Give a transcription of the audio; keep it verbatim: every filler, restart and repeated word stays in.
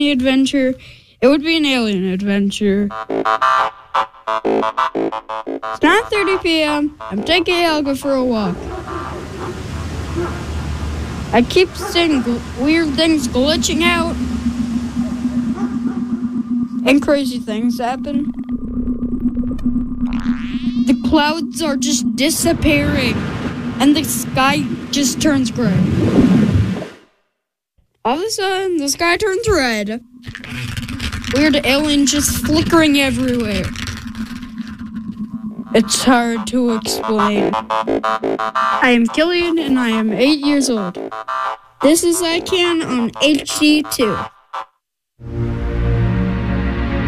adventure, it would be an alien adventure. It's nine thirty p.m. I'm taking Helga for a walk. I keep seeing gl- weird things glitching out. And crazy things happen. The clouds are just disappearing. And the sky just turns gray. All of a sudden, the sky turns red. Weird aliens just flickering everywhere. It's hard to explain. I am Killian, and I am eight years old. This is I Can on H D two.